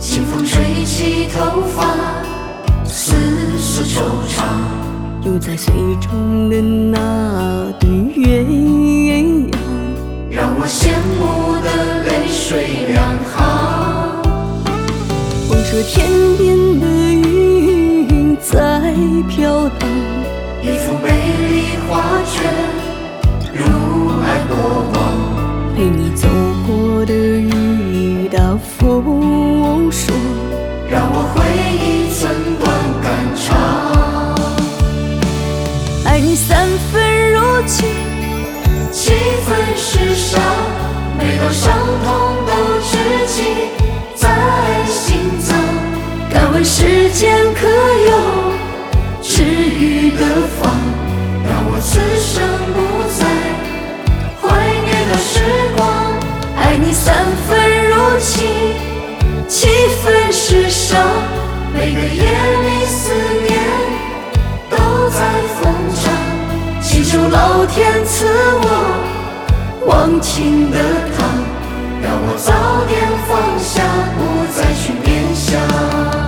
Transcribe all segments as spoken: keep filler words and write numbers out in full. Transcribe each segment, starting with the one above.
清风吹起头发，丝丝惆怅。 游在水中的那对鸳鸯， 让我羡慕的泪水两行。 望着天边的云在飘荡， 一幅美丽画卷，如爱过往。 陪你走过的雨打风霜， 让我回忆怎断肝肠。 爱你三分柔情， 七分世上，每道伤痛都知己在心脏。敢问世间可有治愈的方，让我此生不再怀念那时光。爱你三分柔情，七分世上，每个夜里思念都在疯长。祈求老天赐我忘情的糖，让我早点放下，不再去念想。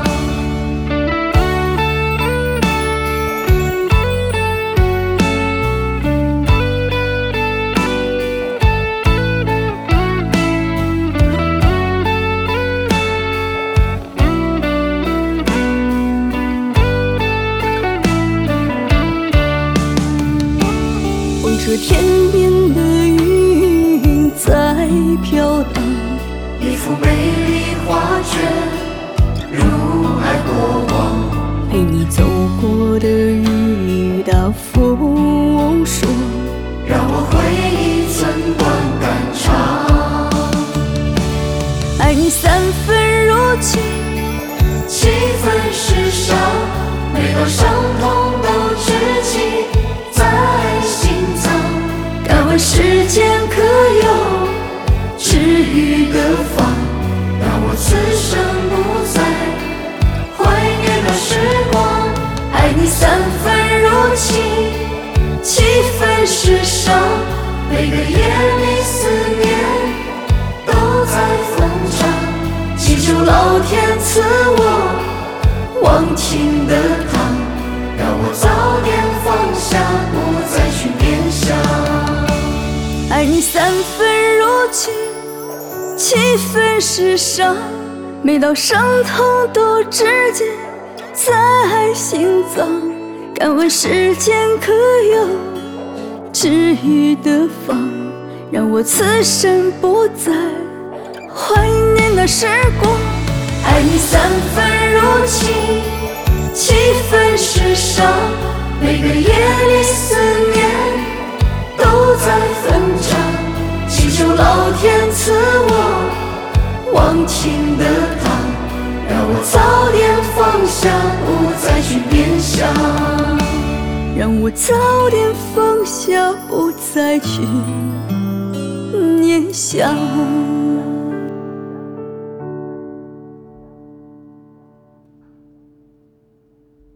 这天边的云在飘荡， 一幅美丽画卷，如爱过往。 陪你走过的雨打风霜， 让我回忆怎断肝肠。 爱你三分柔情， 七分世上，每道伤痛都知己在心脏。敢问世间可有治愈的方，让我此生不再怀念那时光。爱你三分柔情，七分世上，每个夜里思念都在疯长。祈求老天赐我忘情的糖，让我早点放下，不再去念想。 爱你三分柔情，七分世上，每道伤痛都直接在心脏。敢问世间可有治愈的方，让我此生不再怀念那时光。 爱你三分柔情，七分世上，每个夜里思念都在疯长。祈求老天赐我忘情的糖，让我早点放下，不再去念想。 让我早点放下，不再去念想。